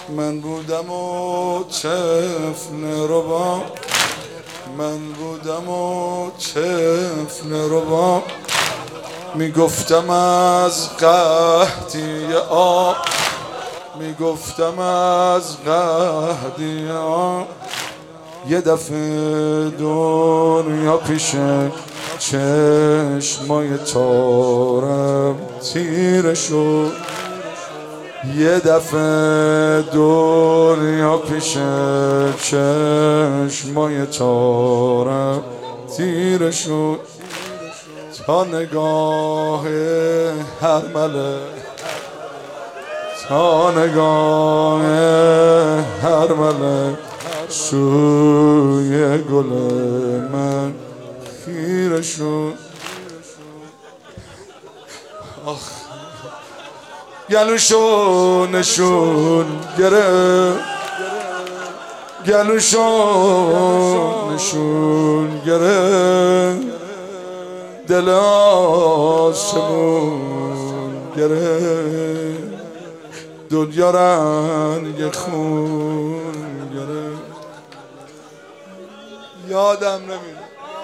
من بودم و طفل ربا، من بودم و طفل ربا، میگفتم از قحطی آب، میگفتم از قحطی آب. یه دفعه دنیا پیش چشمای تارم تیره شد، یه دفعه دنیا پیش چشمای تارم تیره شد. تا نگاه هر ملک، تا نگاه هر ملک سوی گل من خیره شد. آخ گلوشو نشون گرفت، گلوشو نشون گرفت، دل آسمون گرفت، دنیا رنگ خون گرفت. یادم نمیاد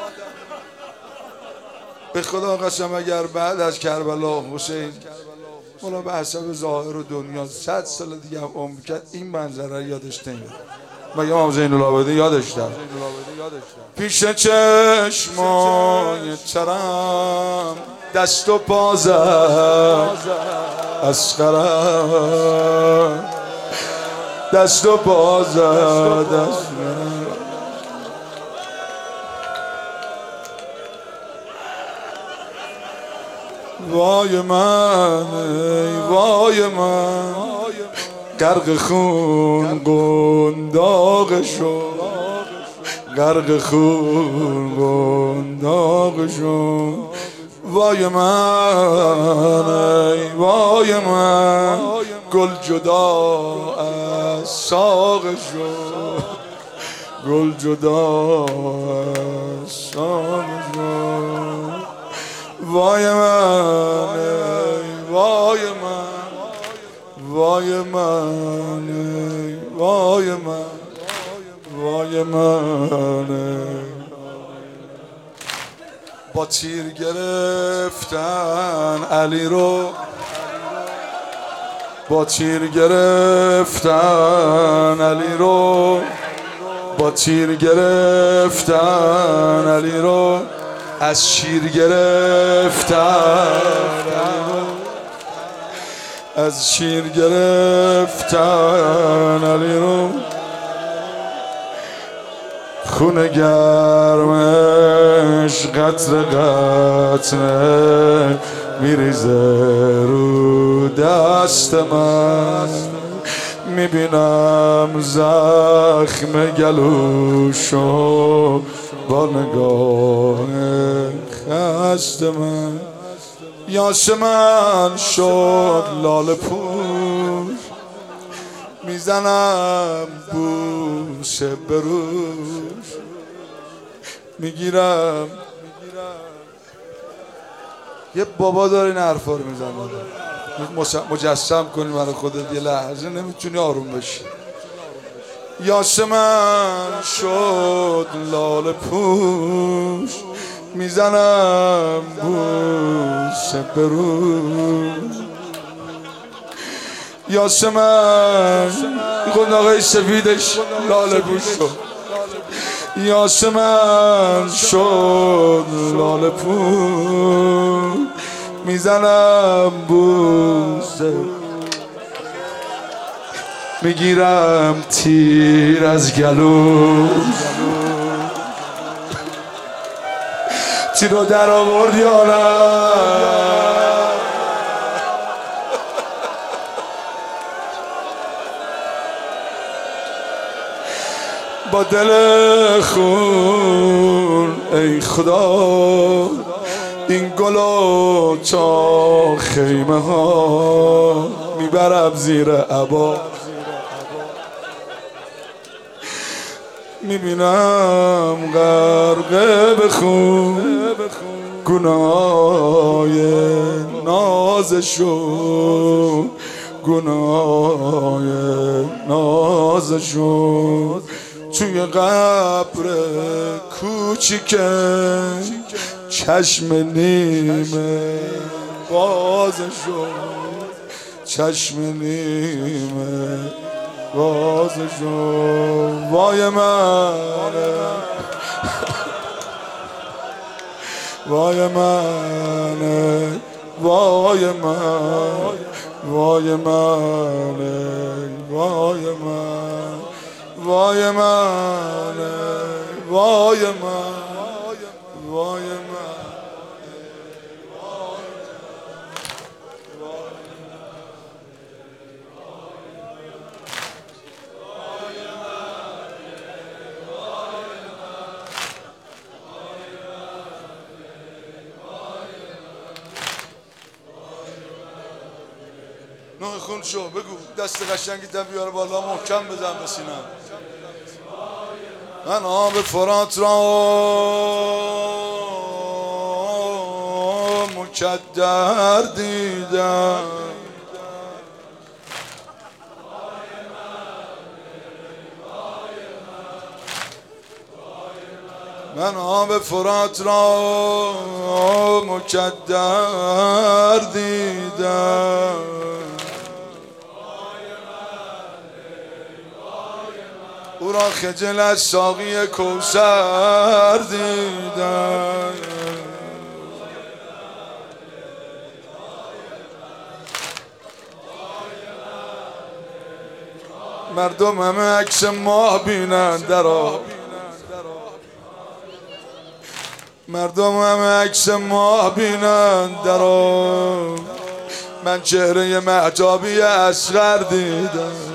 به خدا قسم اگر بعد از کربلا حسین مولا به حسب ظاهر و دنیا 100 سال دیگه هم عمر کرد این منظره یادش نمیاد. مگه امام زین العابدین یادش داشت؟ پیش چشمای ترم دست و پا زد اسقرم، دست و پا زد اسقرم. وای من ای وای من، غرق خون قنداق شد، غرق خون قنداق شد. وای من ای وای من، گل جدا از ساق شد، گل جدا از ساق شد. وای من ای وای من، وای من ای وای من، وای من. با تیر گرفتن علی رو، با تیر گرفتن علی رو، با تیر گرفتن علی رو، از شیر گرفتن، از شیر گرفتن علی رو. خون گرمش قطره قطره میریزه رو دست من، میبینم زخم گلوشو با نگاه خسته من. یاسمن شد لاله پوش، میزنم بوسه بروش، میگیرم. یه بابا داره این حرفا رو میزنه، مجسم کنی برای خودت یه لحظه، نمیتونی آروم بشی. یاسمن شد لاله پوش، میزنم بوسه بروش. یاسمن خود آقای سفیدش لاله پوش شد، یاسمن شد لاله پوش، میزنم بوسه، میگیرم تیر از گلوش. تیر رو در آورد یا نه؟ با دل خون ای خدا این گلو تا خیمه ها میبرم زیر عبا. میبینم غرقه به خون گناهی نازشو، گناه نازشون توی قبر کوچیک چشم نیمه بازشون چشم نیمه بازشون وای منه وای منه وای من وای منه وای من وای منه وای من وای من نه خون شو بگو دست قشنگیتم بیار بالا محکم بزن به سینم من آب فرات را مکدر دیدم من آب فرات را مکدر دیدم او را خجل از ساقی کوثر دیدم مردم همه عکس ماه بینن در آب مردم همه عکس ماه بینن در آب من چهره مهتابی اصغر دیدم